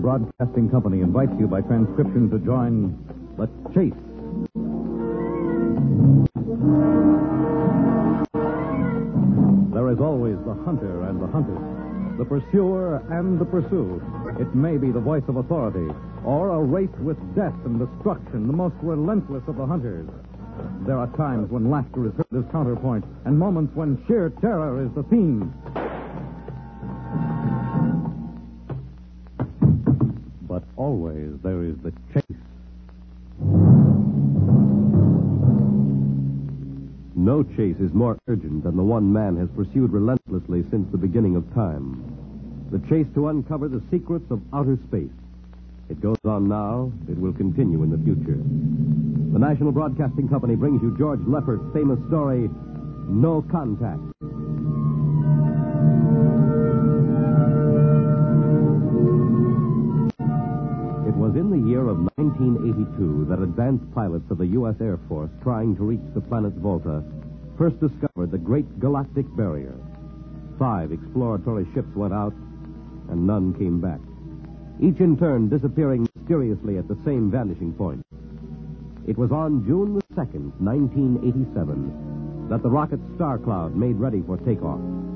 Broadcasting Company invites you by transcription to join The Chase. There is always the hunter and the hunted, the pursuer and the pursued. It may be the voice of authority, or a race with death and destruction, the most relentless of the hunters. There are times when laughter is heard as counterpoint, and moments when sheer terror is the theme. But always there is the chase. No chase is more urgent than the one man has pursued relentlessly since the beginning of time. The chase to uncover the secrets of outer space. It goes on now. It will continue in the future. The National Broadcasting Company brings you George Lefferts' famous story, No Contact. It was in the year of 1982 that advanced pilots of the U.S. Air Force trying to reach the planet Volta first discovered the Great Galactic Barrier. 5 exploratory ships went out, and none came back, each in turn disappearing mysteriously at the same vanishing point. It was on June the 2nd, 1987, that the rocket Star Cloud made ready for takeoff.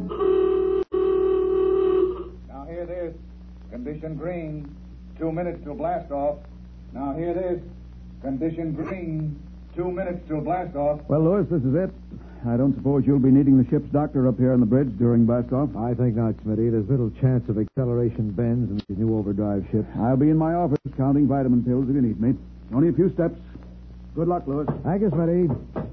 Now here it is. Condition green. 2 minutes till blast off. Now here it is. Condition green. 2 minutes till blast off. Well, Lewis, this is it. I don't suppose you'll be needing the ship's doctor up here on the bridge during blast off? I think not, Smitty. There's little chance of acceleration bends in these new overdrive ships. I'll be in my office counting vitamin pills if you need me. Only a few steps. Good luck, Lewis. Thank you, Smitty.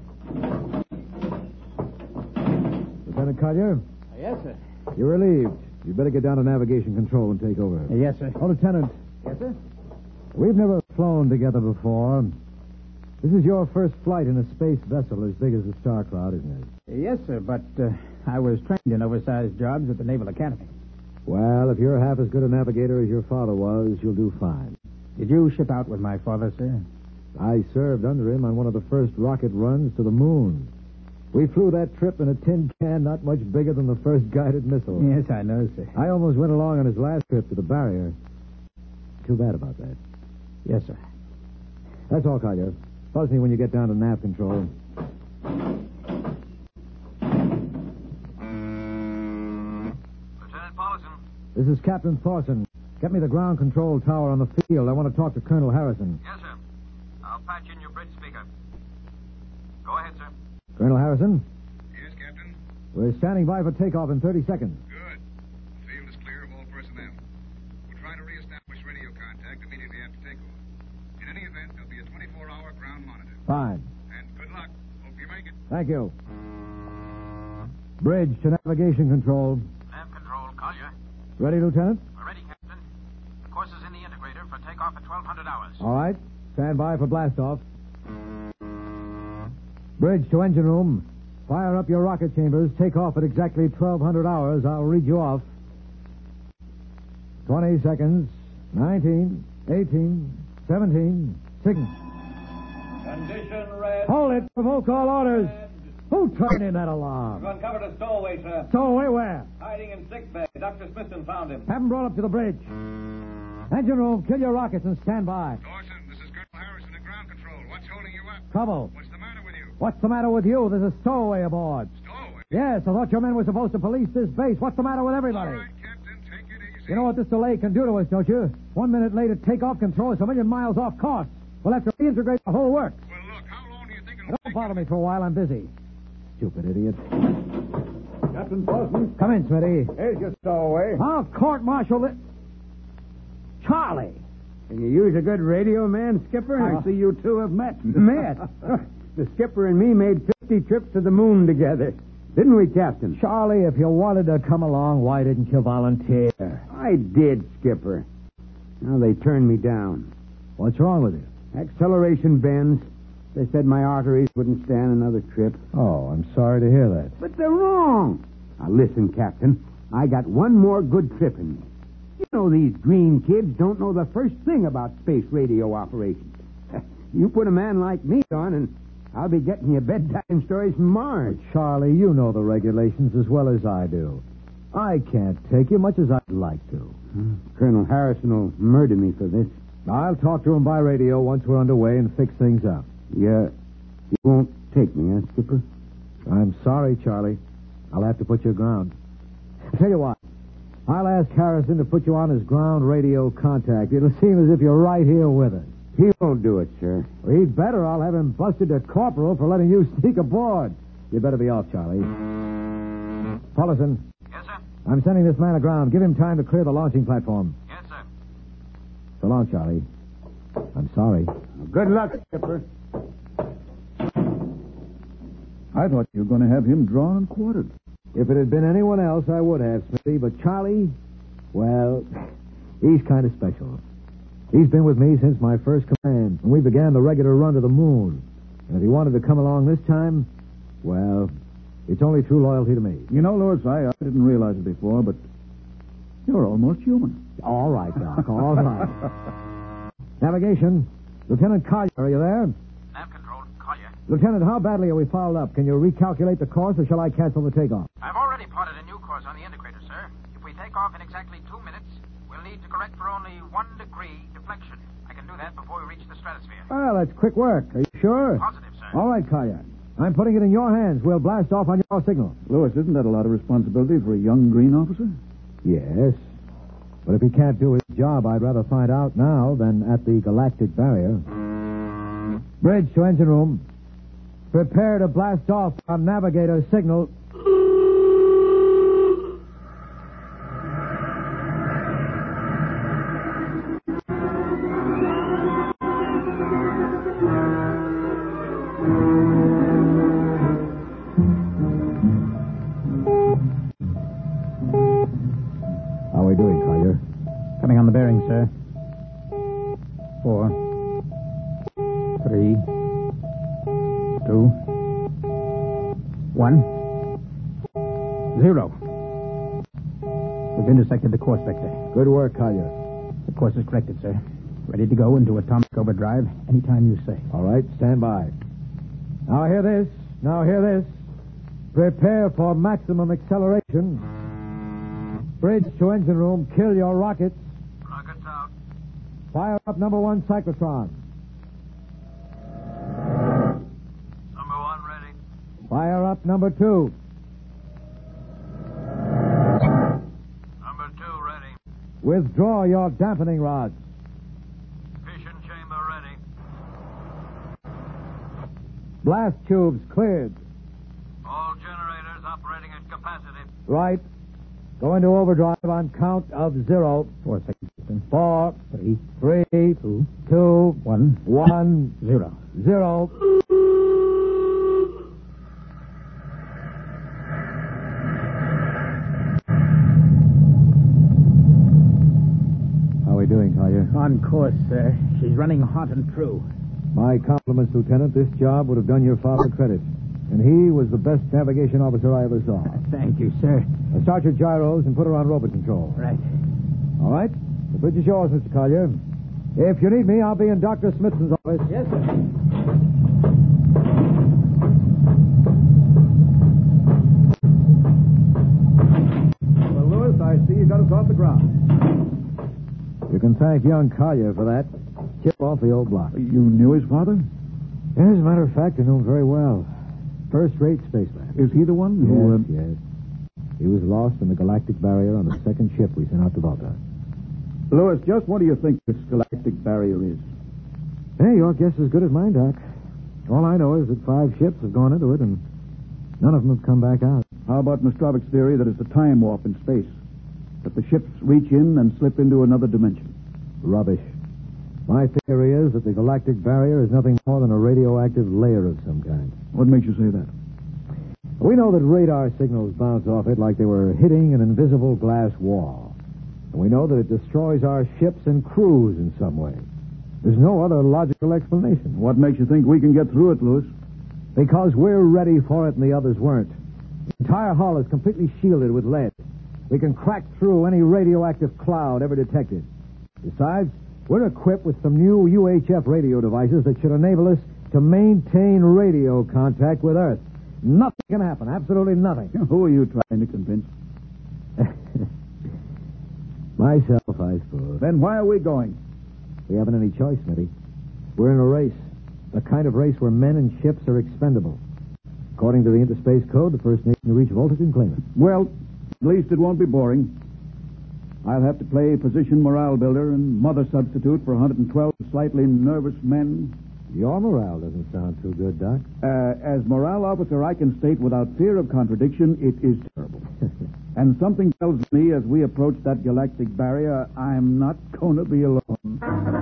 Lieutenant Collier? Yes, sir. You're relieved. You better get down to navigation control and take over. Yes, sir. Oh, Lieutenant. Yes, sir? We've never flown together before. This is your first flight in a space vessel as big as the Star Cloud, isn't it? Yes, sir, but I was trained in oversized jobs at the Naval Academy. Well, if you're half as good a navigator as your father was, you'll do fine. Did you ship out with my father, sir? I served under him on one of the first rocket runs to the moon. We flew that trip in a tin can not much bigger than the first guided missile. Yes, I know, sir. I almost went along on his last trip to the barrier. Too bad about that. Yes, sir. That's all, Collier. Buzz me when you get down to nav control. Lieutenant Paulson. This is Captain Thorson. Get me the ground control tower on the field. I want to talk to Colonel Harrison. Yes, sir. I'll patch in your bridge speaker. Go ahead, sir. Colonel Harrison, Yes, Captain. we're standing by for takeoff in 30 seconds. Good. The field is clear of all personnel. We'll try to reestablish radio contact immediately after takeoff. In any event, there'll be a 24-hour ground monitor. Fine. And good luck. Hope you make it. Thank you. Bridge to navigation control. Nav control, Collier. Ready, Lieutenant? We're ready, Captain. Course is in the integrator for takeoff at 1200 hours. All right. Stand by for blastoff. Bridge to engine room. Fire up your rocket chambers. Take off at exactly 1200 hours. I'll read you off. 20 seconds. 19, 18, 17, 16. Condition red. Hold it. Provoke all orders. Who turned in that alarm? Uncovered a stowaway, sir. Stowaway where? Hiding in sick bay. Dr. Smithson found him. Have him brought up to the bridge. Engine room, kill your rockets and stand by. Dawson, this is Colonel Harrison at ground control. What's holding you up? Trouble. What's the matter with you? What's the matter with you? There's a stowaway aboard. Stowaway? Yes, I thought your men were supposed to police this base. What's the matter with everybody? All right, Captain, take it easy. You know what this delay can do to us, don't you? 1 minute late at takeoff control is a million miles off course. We'll have to reintegrate the whole works. Well, look, how long do you think it'll Don't take? bother me for a while. I'm busy. Stupid idiot. Captain Paulson, Come in, Smitty. here's your stowaway. I'll court-martial it. Charlie. Can you use a good radio man, Skipper? I see you two have met. Met? The skipper and me made 50 trips to the moon together. Didn't we, Captain? Charlie, if you wanted to come along, why didn't you volunteer? I did, Skipper. Now they turned me down. What's wrong with you? Acceleration bends. They said my arteries wouldn't stand another trip. Oh, I'm sorry to hear that. But they're wrong. Now listen, Captain. I got one more good trip in me. You know these green kids don't know the first thing about space radio operations. You put a man like me on, and I'll be getting you bedtime stories from Mars. Charlie, you know the regulations as well as I do. I can't take you much as I'd like to. Colonel Harrison will murder me for this. I'll talk to him by radio once we're underway and fix things up. You won't take me, huh, Skipper? I'm sorry, Charlie. I'll have to put you aground. Tell you what, I'll ask Harrison to put you on his ground radio contact. It'll seem as if you're right here with us. He won't do it, sir. Well, he'd better. I'll have him busted to corporal for letting you sneak aboard. You better be off, Charlie. Paulison. Yes, sir? I'm sending this man aground. Give him time to clear the launching platform. Yes, sir. So long, Charlie. I'm sorry. Good luck, Skipper. I thought you were going to have him drawn and quartered. If it had been anyone else, I would have, Smithy. But Charlie, well, he's kind of special. He's been with me since my first command, when we began the regular run to the moon. And if he wanted to come along this time, well, it's only true loyalty to me. You know, Lewis, I didn't realize it before, but you're almost human. All right, Doc, all right. Navigation. Lieutenant Collier, are you there? Nav control, Collier. Lieutenant, how badly are we fouled up? Can you recalculate the course, or shall I cancel the takeoff? I've already plotted a new course on the indicator, sir. If we take off in exactly 2 minutes, we'll need to correct for only 1 degree deflection. I can do that before we reach the stratosphere. Well, that's quick work. Are you sure? Positive, sir. All right, Collier. I'm putting it in your hands. We'll blast off on your signal. Lewis, isn't that a lot of responsibility for a young Green officer? Yes. But if he can't do his job, I'd rather find out now than at the galactic barrier. Bridge to engine room. Prepare to blast off on navigator signal. How are we doing, Collier? Coming on the bearing, sir. 4, 3, 2, 1, 0. We've intersected the course vector. Good work, Collier. The course is corrected, sir. Ready to go into atomic overdrive anytime you say. All right, stand by. Now hear this. Now hear this. Prepare for maximum acceleration. Bridge to engine room. Kill your rockets. Rockets out. Fire up number 1 cyclotron. Number 1 ready. Fire up number 2. Number 2 ready. Withdraw your dampening rods. Fission chamber ready. Blast tubes cleared. All generators operating at capacity. Right. Go into overdrive on count of 0. 4 seconds. 4, 3, 3, 2, 2, 1, 1, 0. 0. How are we doing, Collier? On course, sir. She's running hot and true. My compliments, Lieutenant. This job would have done your father credit. And he was the best navigation officer I ever saw. Thank you, sir. Now start your gyros and put her on robot control. Right. All right? The bridge is yours, Mr. Collier. If you need me, I'll be in Dr. Smithson's office. Yes, sir. Well, Lewis, I see you got us off the ground. You can thank young Collier for that. Chip off the old block. You knew his father? As a matter of fact, I know him very well. First-rate spaceman. Is he the one who... Yes. He was lost in the galactic barrier on the second ship we sent out to Volta. Lewis, just what do you think this galactic barrier is? Hey, your guess is as good as mine, Doc. All I know is that 5 ships have gone into it, and none of them have come back out. How about Nostrovic's theory that it's a time warp in space? That the ships reach in and slip into another dimension? Rubbish. My theory is that the galactic barrier is nothing more than a radioactive layer of some kind. What makes you say that? We know that radar signals bounce off it like they were hitting an invisible glass wall. And we know that it destroys our ships and crews in some way. There's no other logical explanation. What makes you think we can get through it, Lewis? Because we're ready for it and the others weren't. The entire hull is completely shielded with lead. We can crack through any radioactive cloud ever detected. Besides, we're equipped with some new UHF radio devices that should enable us to maintain radio contact with Earth. Nothing can happen. Absolutely nothing. Who are you trying to convince? Myself, I suppose. Then why are we going? We haven't any choice, Smitty. We're in a race. The kind of race where men and ships are expendable. According to the Interspace Code, the first nation to reach Volta can claim it. Well, at least it won't be boring. I'll have to play position morale builder and mother substitute for 112 slightly nervous men. Your morale doesn't sound too good, Doc. As morale officer, I can state without fear of contradiction, it is terrible. And something tells me as we approach that galactic barrier, I'm not going to be alone.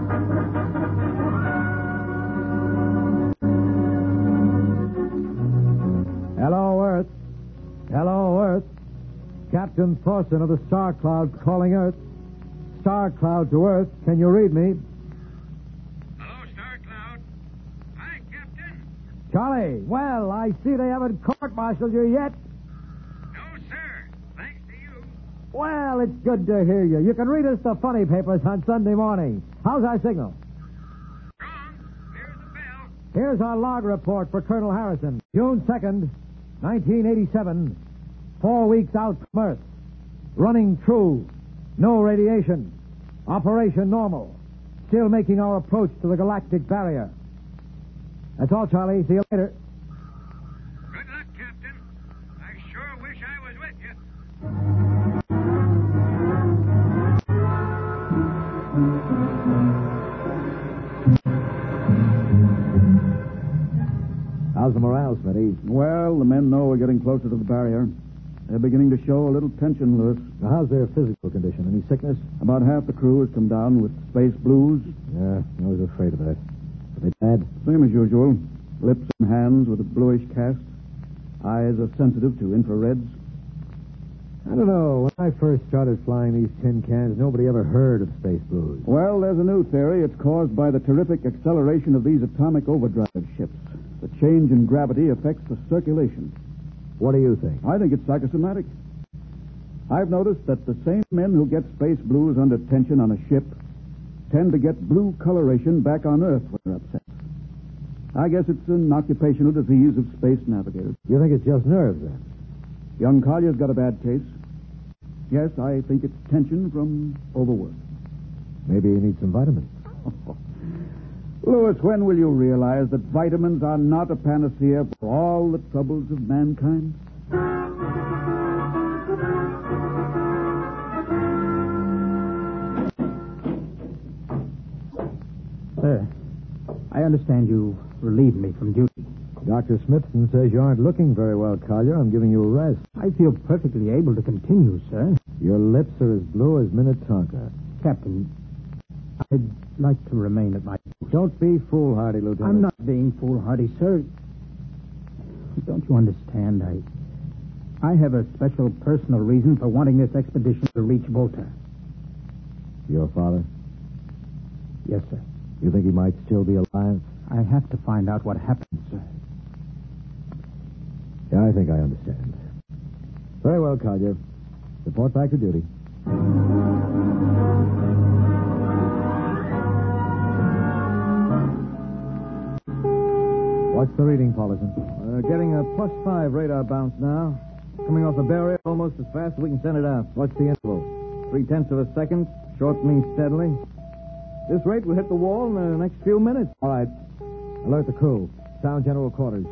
Hello, Earth. Hello, Earth. Captain Thorson of the Star Cloud calling Earth. Star Cloud to Earth. Can you read me? Hello, Star Cloud. Hi, Captain. Charlie, well, I see they haven't court-martialed you yet. No, sir. Thanks to you. Well, it's good to hear you. You can read us the funny papers on Sunday morning. How's our signal? Strong. Here's the bell. Here's our log report for Colonel Harrison. June 2nd, 1987. 4 weeks out from Earth. Running true. No radiation. Operation normal. Still making our approach to the galactic barrier. That's all, Charlie. See you later. Good luck, Captain. I sure wish I was with you. How's the morale, Smitty? Well, the men know we're getting closer to the barrier. They're beginning to show a little tension, Lewis. Now, how's their physical condition? Any sickness? About half the crew has come down with space blues. Yeah, I was afraid of that. Are they bad? Same as usual. Lips and hands with a bluish cast. Eyes are sensitive to infrareds. I don't know. When I first started flying these tin cans, nobody ever heard of space blues. Well, there's a new theory. It's caused by the terrific acceleration of these atomic overdrive ships. The change in gravity affects the circulation. What do you think? I think it's psychosomatic. I've noticed that the same men who get space blues under tension on a ship tend to get blue coloration back on Earth when they're upset. I guess it's an occupational disease of space navigators. You think it's just nerves, then? Young Collier's got a bad case. Yes, I think it's tension from overwork. Maybe you need some vitamins. Lewis, when will you realize that vitamins are not a panacea for all the troubles of mankind? I understand you relieved me from duty. Dr. Smithson says you aren't looking very well, Collier. I'm giving you a rest. I feel perfectly able to continue, sir. Your lips are as blue as Minnetonka. Captain, I'd like to remain at my post. Don't be foolhardy, Lieutenant. I'm not being foolhardy, sir. Don't you understand? I have a special personal reason for wanting this expedition to reach Volta. Your father? Yes, sir. You think he might still be alive? I have to find out what happened, sir. Yeah, I think I understand. Very well, Collier. Report back to duty. What's the reading, Paulison? Getting a +5 radar bounce now. Coming off the barrier almost as fast as we can send it out. What's the interval? 0.3 of a second, shortening steadily. This rate will hit the wall in the next few minutes. All right. Alert the crew. Sound general quarters.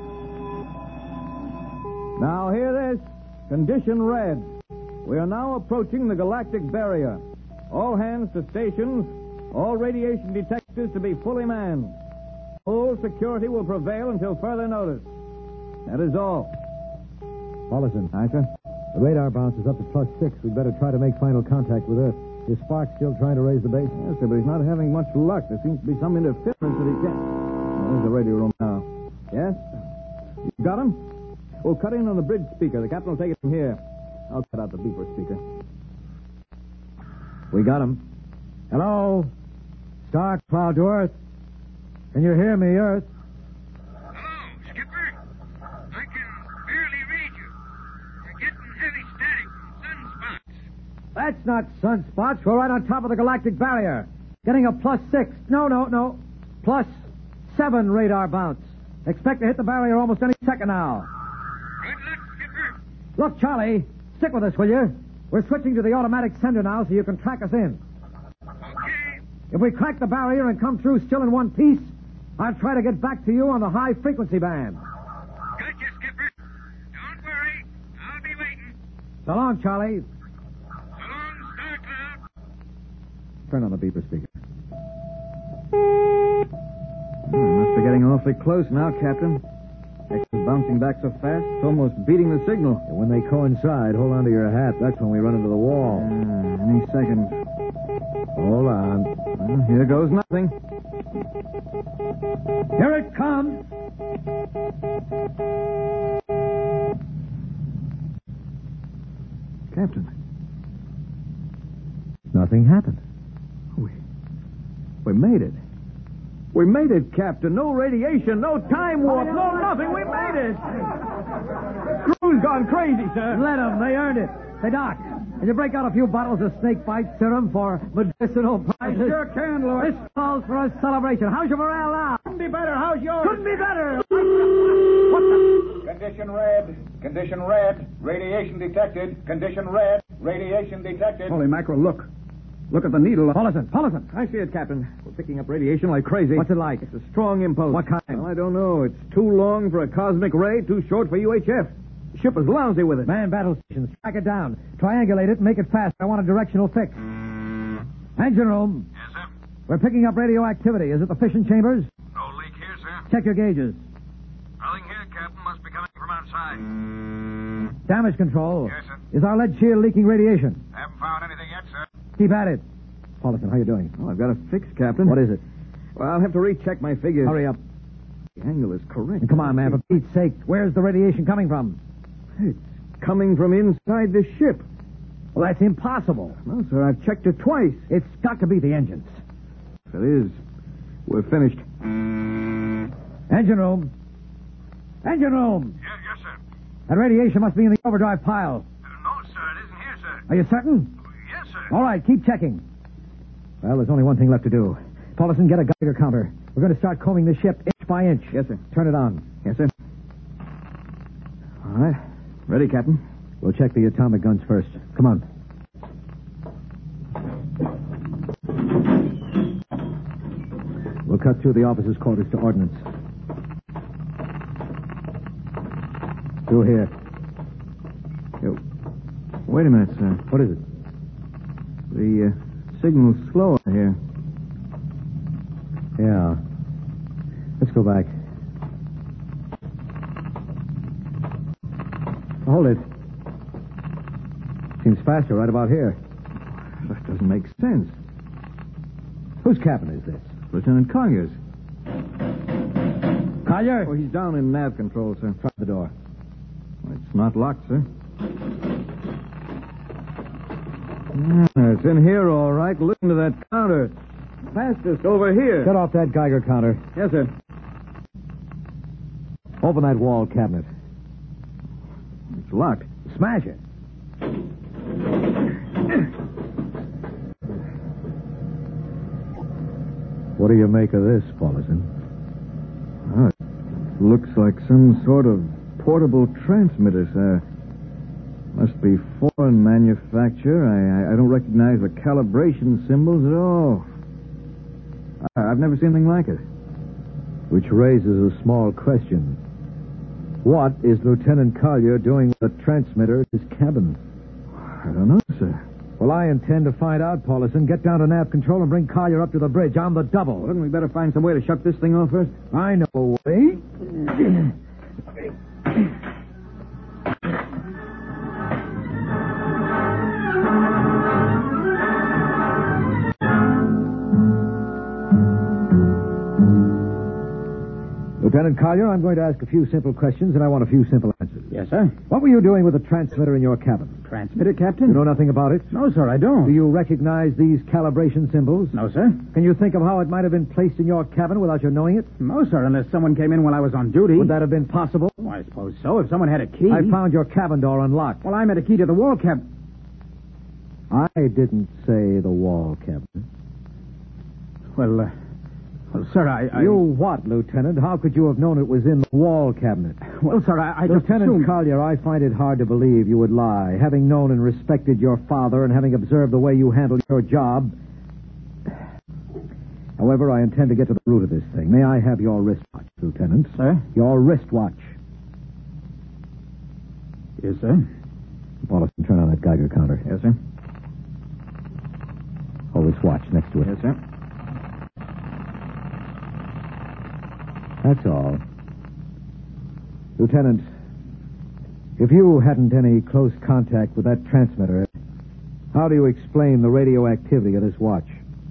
Now hear this. Condition red. We are now approaching the galactic barrier. All hands to stations. All radiation detectors to be fully manned. Full security will prevail until further notice. That is all. Paulison. Aye, sir? The radar bounce is up to +6. We'd better try to make final contact with Earth. Is Spark still trying to raise the base? Yes, sir, but he's not having much luck. There seems to be some interference that he can't. Oh, there's the radio room now. Yes? You got him? We'll cut in on the bridge speaker. The captain will take it from here. I'll cut out the beeper speaker. We got him. Hello? Star Cloud to Earth. Can you hear me, Earth? Hello, Skipper. I can barely read you. You're getting heavy static from sunspots. That's not sunspots. We're right on top of the galactic barrier. Getting a +6. No. +7 radar bounce. Expect to hit the barrier almost any second now. Good luck, Skipper. Look, Charlie, stick with us, will you? We're switching to the automatic sender now so you can track us in. Okay. If we crack the barrier and come through still in one piece, I'll try to get back to you on the high-frequency band. Gotcha, Skipper. Don't worry. I'll be waiting. So long, Charlie. So long, Star Cloud. Turn on the beeper speaker. We must be getting awfully close now, Captain. X is bouncing back so fast, it's almost beating the signal. And when they coincide, hold on to your hat. That's when we run into the wall. Any second. Hold on. Well, here goes nothing. Here it comes. Captain. Nothing happened. We made it. We made it, Captain. No radiation, no time warp, no nothing. We made it. Crew's gone crazy, sir. Let them. They earned it. Hey, Doc, can you break out a few bottles of snake bite serum for medicinal purposes? I sure can, Lord. This calls for a celebration. How's your morale now? Couldn't be better. How's yours? Couldn't be better. What the? Condition red. Condition red. Radiation detected. Condition red. Radiation detected. Holy mackerel, look. Look at the needle. Paulson. I see it, Captain. We're picking up radiation like crazy. What's it like? It's a strong impulse. What kind? Well, I don't know. It's too long for a cosmic ray, too short for UHF. The ship is lousy with it. Man battle stations. Track it down. Triangulate it and make it fast. I want a directional fix. Engine room. Yes, sir. We're picking up radioactivity. Is it the fission chambers? No leak here, sir. Check your gauges. Nothing here, Captain. Must be coming from outside. Damage control. Yes, sir. Is our lead shield leaking radiation? Haven't found anything yet, sir. Keep at it. Paulson, how you doing? Oh, I've got a fix, Captain. What is it? Well, I'll have to recheck my figures. Hurry up. The angle is correct. And come on, man, for Pete's sake. Where's the radiation coming from? It's coming from inside the ship. Well, that's impossible. No, sir, I've checked it twice. It's got to be the engines. If it is, we're finished. Engine room. Engine room. Yes, sir. That radiation must be in the overdrive pile. No, sir. It isn't here, sir. Are you certain? Yes, sir. All right, keep checking. Well, there's only one thing left to do. Paulson, get a Geiger counter. We're going to start combing the ship inch by inch. Yes, sir. Turn it on. Yes, sir. All right. Ready, Captain. We'll check the atomic guns first. Come on. We'll cut through the officers' quarters to ordnance. Through here. Yo. Wait a minute, sir. What is it? The signal's slow here. Yeah. Let's go back. Hold it. Seems faster right about here. That doesn't make sense. Whose cabin is this? Lieutenant Collier's. Collier? Oh, he's down in nav control, sir. Try the door. It's not locked, sir. It's in here, all right. Listen to that counter. Fastest over here. Get off that Geiger counter. Yes, sir. Open that wall cabinet. It's locked. Smash it. What do you make of this, Paulson? Oh, it looks like some sort of portable transmitter, sir. Must be foreign manufacture. I don't recognize the calibration symbols at all. I've never seen anything like it. Which raises a small question. What is Lieutenant Collier doing with a transmitter at his cabin? I don't know, sir. Well, I intend to find out, Paulson. Get down to nav control and bring Collier up to the bridge on the double. Well, hadn't we better find some way to shut this thing off first? I know a way. Lieutenant Collier, I'm going to ask a few simple questions, and I want a few simple answers. Yes, sir. What were you doing with the transmitter in your cabin? Transmitter, Captain? You know nothing about it? No, sir, I don't. Do you recognize these calibration symbols? No, sir. Can you think of how it might have been placed in your cabin without your knowing it? No, sir, unless someone came in while I was on duty. Would that have been possible? Oh, I suppose so, if someone had a key. I found your cabin door unlocked. Well, I had a key to the wall cabin. I didn't say the wall cabinet. Well, sir, I... You what, Lieutenant? How could you have known it was in the wall cabinet? Well, sir, I just Lieutenant assumed... Collier, I find it hard to believe you would lie. Having known and respected your father and having observed the way you handled your job. However, I intend to get to the root of this thing. May I have your wristwatch, Lieutenant? Sir? Your wristwatch. Yes, sir. Paulson, turn on that Geiger counter. Yes, sir. Hold this watch next to it. Yes, sir. That's all. Lieutenant, if you hadn't any close contact with that transmitter, how do you explain the radioactivity of this watch?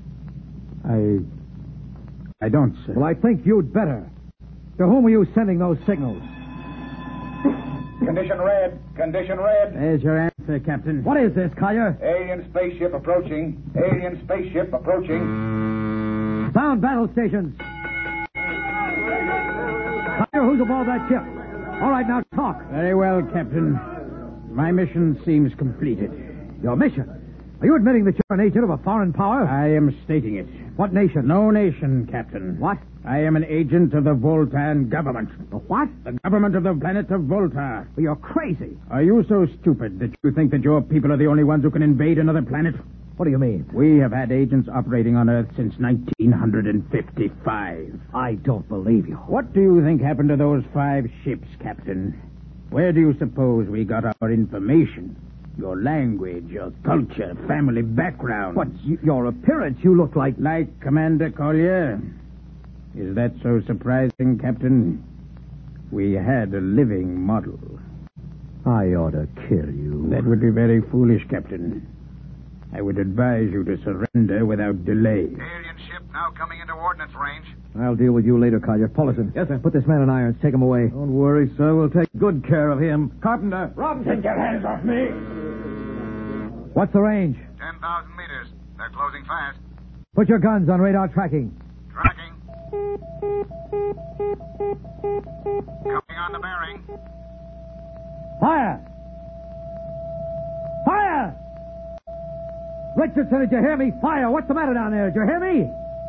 I don't, sir. Well, I think you'd better. To whom were you sending those signals? Condition red. Condition red. There's your answer, Captain. What is this, Collier? Alien spaceship approaching. Alien spaceship approaching. Sound battle stations. Collier, who's aboard that ship? All right, now talk. Very well, Captain. My mission seems completed. Your mission? Are you admitting that you're an agent of a foreign power? I am stating it. What nation? No nation, Captain. What? I am an agent of the Voltan government. The what? The government of the planet of Volta. Well, you're crazy. Are you so stupid that you think that your people are the only ones who can invade another planet? What do you mean? We have had agents operating on Earth since 1955. I don't believe you. What do you think happened to those 5 ships, Captain? Where do you suppose we got our information? Your language, your culture, family background. What? Your appearance, you look like... Like Commander Collier. Is that so surprising, Captain? We had a living model. I ought to kill you. That would be very foolish, Captain. I would advise you to surrender without delay. Alien ship now coming into ordnance range. I'll deal with you later, Collier. Paulson. Yes, sir. Put this man in irons. Take him away. Don't worry, sir. We'll take good care of him. Carpenter. Robinson, take your hands off me. What's the range? 10,000 meters. They're closing fast. Put your guns on radar tracking. Tracking. Coming on the bearing. Fire! Fire! Richardson, did you hear me? Fire! What's the matter down there? Did you hear me?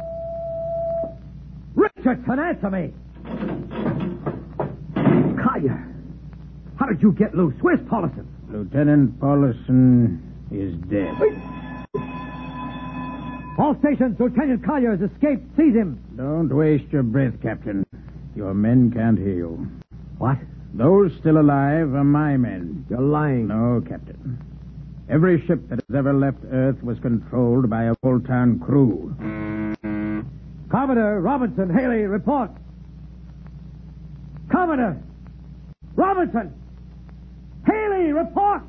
Richardson, answer me! Collier, how did you get loose? Where's Paulson? Lieutenant Paulson is dead. All stations, Lieutenant Collier has escaped. Seize him. Don't waste your breath, Captain. Your men can't hear you. What? Those still alive are my men. You're lying. No, Captain. Every ship that has ever left Earth was controlled by a Voltan crew. Commodore Robinson, Haley, report. Commodore Robinson, Haley, report.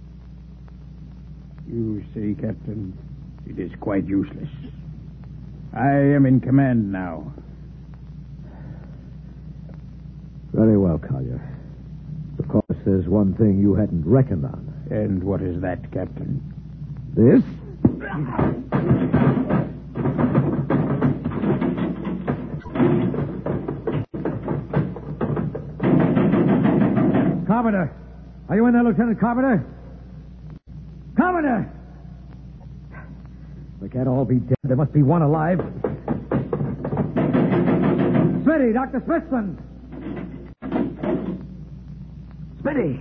You see, Captain, it is quite useless. I am in command now. Very well, Collier. Of course, there's one thing you hadn't reckoned on. And what is that, Captain? This? Commodore! Are you in there, Lieutenant Commodore? Commodore! They can't all be dead. There must be one alive. Smitty, Dr. Smithson! Smitty!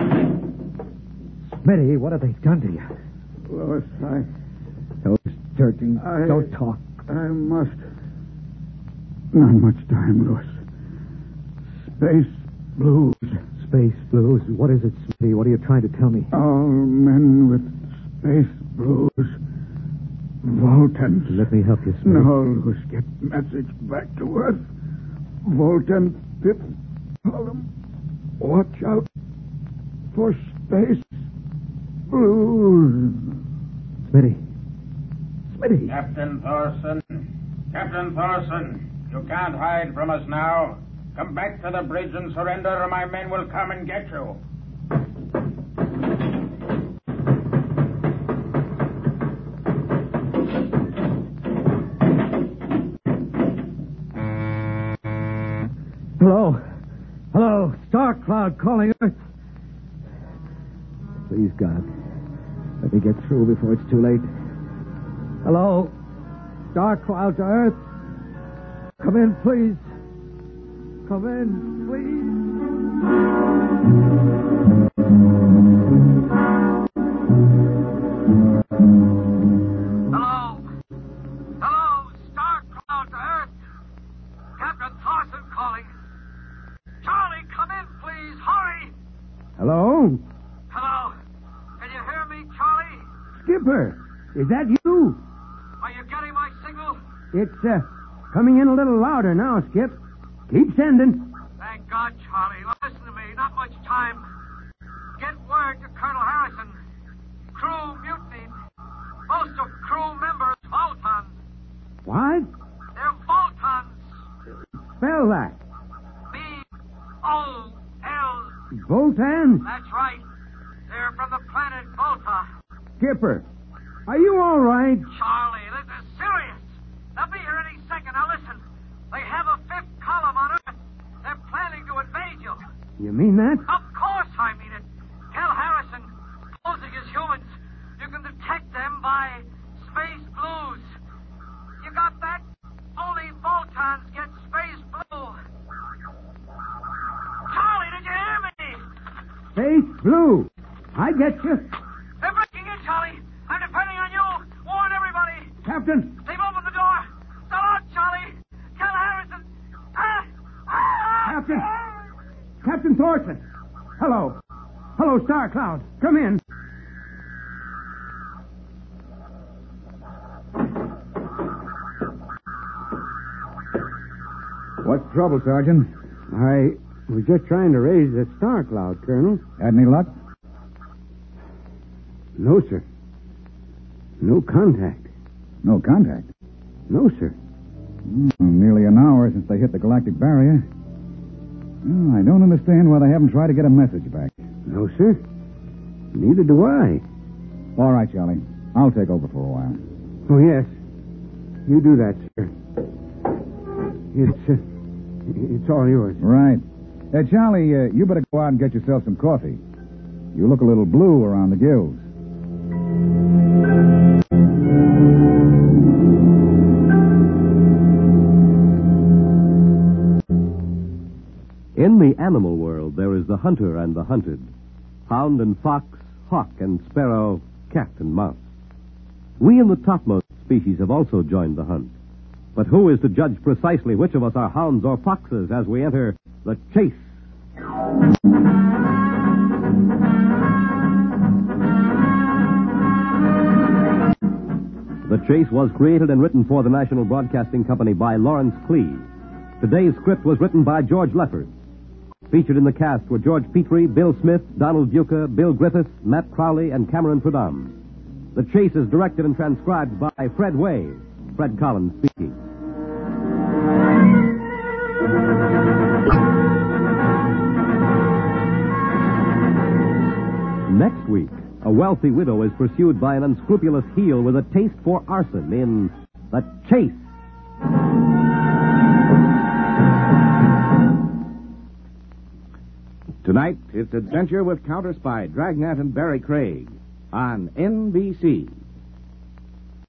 Smitty, what have they done to you? Lois, Those dirty... Don't talk. I must. Not much time, Lois. Space blues. Space blues? What is it, Smitty? What are you trying to tell me? All men with space blues. Voltans. Let me help you, Smitty. No, Lois, get message back to Earth. Voltan 5th column. Watch out for space blues. Smitty. Smitty. Captain Thorson. Captain Thorson, you can't hide from us now. Come back to the bridge and surrender, or my men will come and get you. Hello. Hello. Star Cloud calling Earth. Please, God. Let me get through before it's too late. Hello. Star Cloud to Earth. Come in, please. Come in, please. Hello? Hello, Star Cloud to Earth. Captain Thorson calling. Charlie, come in, please. Hurry. Hello? Hello? Can you hear me, Charlie? Skipper, is that you? Are you getting my signal? It's, coming in a little louder now, Skip. Keep sending. Thank God, Charlie. Now, listen to me. Not much time. Get word to Colonel Harrison. Crew mutinied. Most of crew members Voltons. What? They're Voltons. Spell that. V-O-L. Voltans? That's right. They're from the planet Volta. Skipper, are you all right? Charlie, this is serious. They'll be here any second. Now listen. They have a fifth column on Earth. They're planning to invade you. You mean that? Of course I mean it. Tell Harrison, posing as humans, you can detect them by space blues. You got that? Only Voltons get space blue. Charlie, did you hear me? Space Blue. I get you. They're breaking in, Charlie. I'm depending on you. Warn everybody. Captain. They've opened the door. Stop out, Charlie. Tell Harrison. Captain. Captain Thorson. Hello. Hello, Star Cloud. Come in. What's the trouble, Sergeant? I was just trying to raise the Star Cloud, Colonel. Had any luck? No, sir. No contact. No contact. No, sir. Nearly an hour since they hit the galactic barrier. Well, I don't understand why they haven't tried to get a message back. No, sir. Neither do I. All right, Charlie. I'll take over for a while. Oh, yes. You do that, sir. It's all yours. Right. Charlie, you better go out and get yourself some coffee. You look a little blue around the gills. In the animal world, there is the hunter and the hunted. Hound and fox, hawk and sparrow, cat and mouse. We in the topmost species have also joined the hunt. But who is to judge precisely which of us are hounds or foxes as we enter the chase? The Chase was created and written for the National Broadcasting Company by Lawrence Cleave. Today's script was written by George Leffert. Featured in the cast were George Petrie, Bill Smith, Donald Buca, Bill Griffiths, Matt Crowley, and Cameron Prudhomme. The Chase is directed and transcribed by Fred Way. Fred Collins speaking. Next week, a wealthy widow is pursued by an unscrupulous heel with a taste for arson in The Chase. Tonight, it's Adventure with Counter Spy Dragnet and Barry Craig on NBC.